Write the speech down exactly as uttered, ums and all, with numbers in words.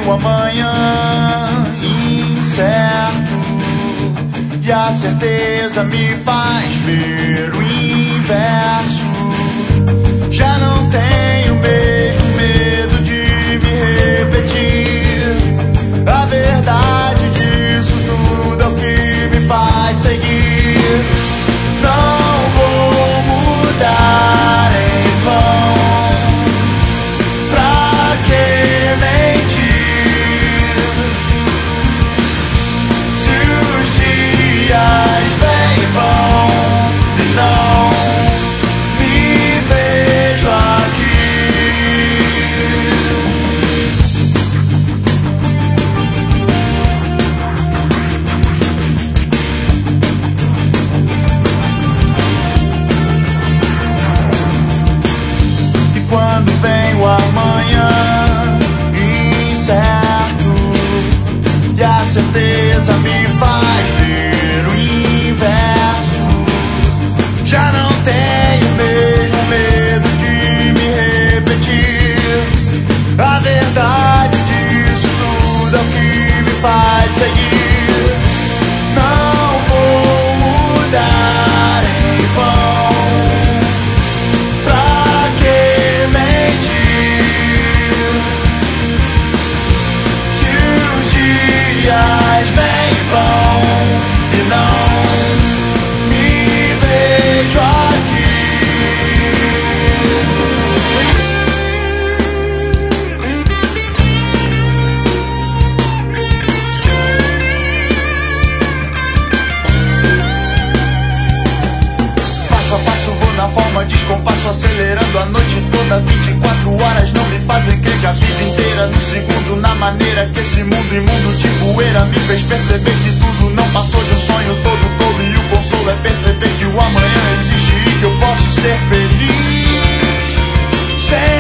o amanhã incerto, e a certeza me faz ver o inverso. Já não tenho mesmo medo de me repetir. A verdade disso tudo é o que me faz seguir. Não vou mudar em vão. Pra que mentir? Se os dias vêm e vão e não me vejo aqui. E quando vem o amanhã incerto, e a certeza me faz ver o inverso, já não tenho mesmo medo de me repetir. A verdade disso tudo é o que me faz seguir. Não vou mudar em vão. Pra que mentir? Se os dias vêm e vão e não me vejo aqui. Passo a passo vou na forma descompasso, acelerando a noite toda. Vinte e quatro horas não me fazem crer que a vida inteira no segundo, na maneira que esse mundo imundo de poeira me fez perceber que tudo não passou de um sonho todo tolo. E o consolo é perceber que o amanhã existe e que eu posso ser feliz sem